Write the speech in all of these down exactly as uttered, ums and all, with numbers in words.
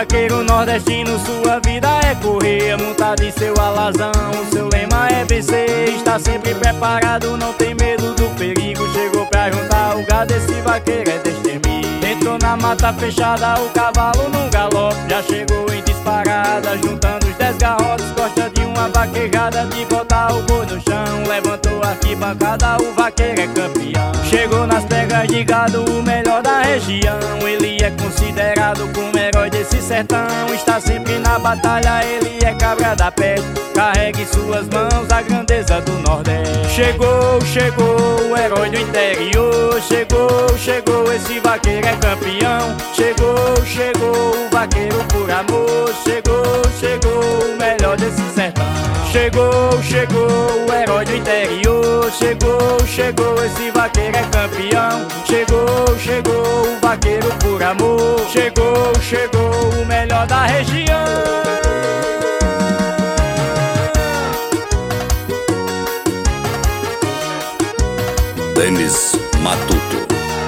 vaqueiro nordestino, sua vida é correr, montado em seu alazão. O seu lema é vencer, está sempre preparado, não tem medo do perigo. Chegou pra juntar o gado, esse vaqueiro é destemido. Entrou na mata fechada, o cavalo num galope, já chegou em disparada, juntando os dez garrotes. Gosta de uma vaquejada, de botar o boi no chão. Levantou a arquibancada, o vaqueiro é campeão. Chegou nas pegas de gado, o melhor da região. Ele é considerado como herói desse sertão. Está sempre na batalha, ele é cabra da peste. Carrega em suas mãos a grandeza do Nordeste. Chegou, chegou, o herói do interior. Chegou, chegou, esse vaqueiro é campeão. Chegou, chegou, o vaqueiro por amor. Chegou, chegou, o melhor desse sertão. Chegou, chegou, o herói do interior. Chegou, chegou, esse vaqueiro é campeão. Chegou, chegou, o vaqueiro por amor. Chegou, chegou, o melhor da região. Denis Matuto.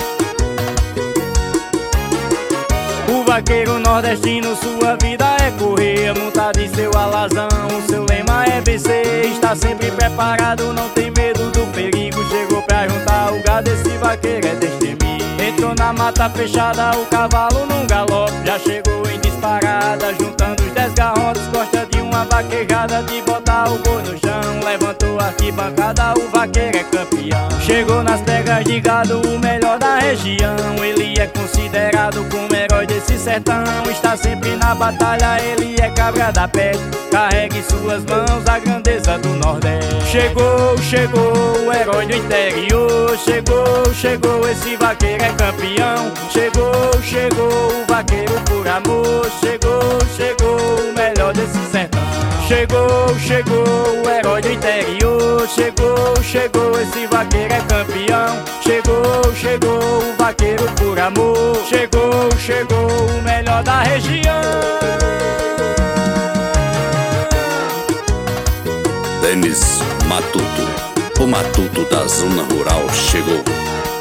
O vaqueiro nordestino, sua vida é correr, montado em seu alazão. O seu lema é vencer, está sempre preparado, não tem medo do perigo. Chegou pra juntar o gado, esse vaqueiro é destemido. Entrou na mata fechada, o cavalo num galope, já chegou em disparada, juntando os dez garrotes. Gosta de uma vaquejada, de botar o boi no chão. Levantou a arquibancada, o vaqueiro é campeão. Chegou nas pegas de gado, o melhor da região. Ele é considerado como herói desse sertão. Está sempre na batalha, ele é cabra da peste. Carrega em suas mãos a grandeza do Nordeste. Chegou, chegou, o herói do interior. Chegou, chegou, esse vaqueiro é campeão. Chegou, chegou, o vaqueiro por amor. Chegou, chegou, o melhor desse sertão. Chegou, chegou, o herói do interior. Chegou, chegou, esse vaqueiro é campeão. Chegou, chegou, o vaqueiro por amor. Chegou, chegou, o melhor da região. Denis Matuto, o Matuto da zona rural chegou.